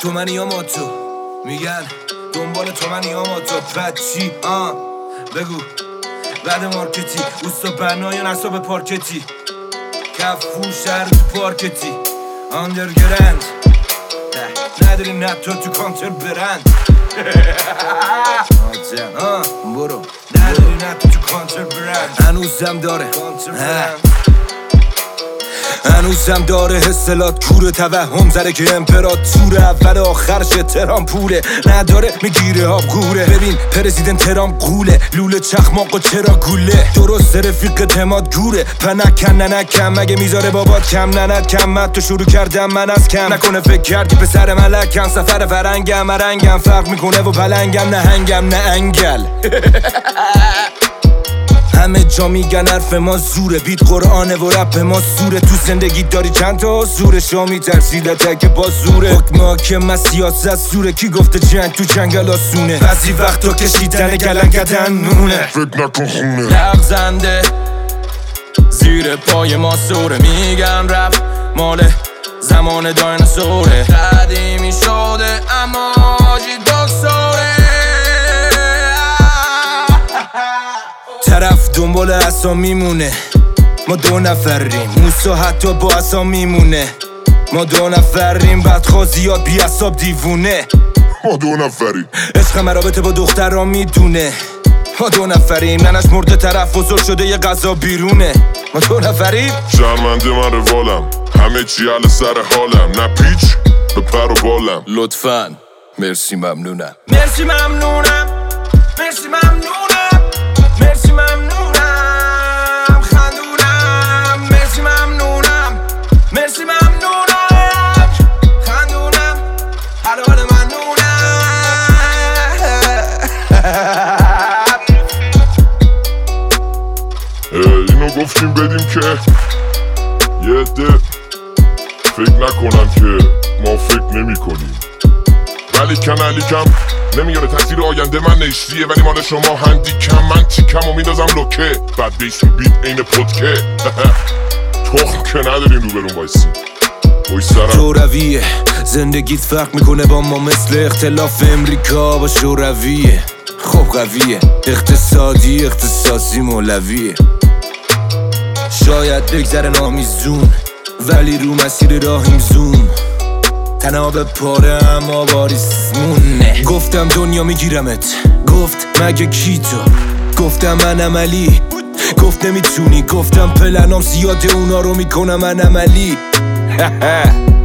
تو منی یا ما تو میگن دنبال تو منی یا ما تو بچی بگو بعد مارکتی اوستا بنا یا نصاب پارکتی کفو شهر تو پارکتی آندرگرند نداری نتو تو کانتر برند برو نداری نتو تو کانتر برند هنوزم داره هنوزم داره حسلات کوره توهم زده که امپراتور اول آخرش ترام پوله نداره میگیره آب گوره ببین پرزیدنت ترام قوله لوله چخماق و چرا گوله درست رفیق تماد گوره پنکن ننکم مگه میذاره بابات کم نند کمت تو شروع کردم من از کم نکنه فکر کردی پسر ملکم سفر فرنگم مرنگم فرق میکنه و پلنگم نهنگم نه انگل همه جا میگن حرف ما زوره بیت قرآنه و رپ ما سوره تو زندگی داری چند تا زوره شا میترسیدت که با زوره حکم که من سیاست سوره کی گفته جنگ تو جنگل آسونه بعضی وقتا کشیدن گلنگدن نونه فکر نکن خونه لغزنده زیر پای ما سوره میگن رپ مال زمان دایناسوره قدیمی شده اما آجی دکتره طرف دنبال عصا میمونه ما دو نفریم موسا حتی با عصا میمونه ما دو نفریم بدخوا زیاد بی عصاب دیوونه ما دو نفریم عشق مرابطه با دخترها میدونه ما دو نفریم ننش مرده طرف بزرگ شده یه غذا بیرونه ما دو نفریم شرمنده من روالم همه چی علی سر حالم نه پیچ به پر و بالم لطفاً مرسی ممنونم مرسی ممنونم مرسی ممنونم مرسی ممنونم خندونم مرسی ممنونم مرسی ممنونم خندونم حلال ممنونم اینو گفتیم بدیم که یه عده فکر نکنن که ما فکر نمی کنیم علیکم نمیاره تاثیر آینده من نشتیه ولی مال شما هندی کم من تیکم و میدازم لوکه بعد بیس و بیت این پودکه تخم که ندارین رو برون وایسی شورویه زندگیت فرق میکنه با ما مثل اختلاف امریکا با شورویه خب قویه اقتصادی مولویه شاید بگذره نامیزون ولی رو مسیر راهیم زوم تناب پاره اما باریسمونه گفتم دنیا میگیرمت گفت مگه کی تو گفتم من عملی گفت نمیتونی گفتم پلنام زیاده اونا رو میکنم من عملی